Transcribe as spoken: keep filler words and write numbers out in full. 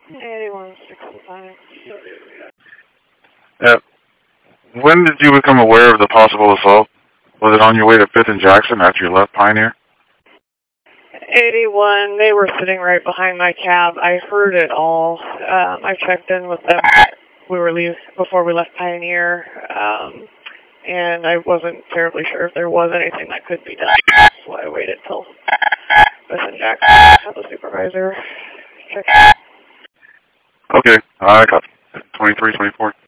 eighty-one sixty-five. Uh, when did you become aware of the possible assault? Was it on your way to fifth and Jackson after you left Pioneer? eighty-one, they were sitting right behind my cab. I heard it all. Um, I checked in with them. We were leave before we left Pioneer, um, and I wasn't terribly sure if there was anything that could be done. So I waited till fifth and Jackson had the supervisor check. Okay, I got twenty-three, twenty-four.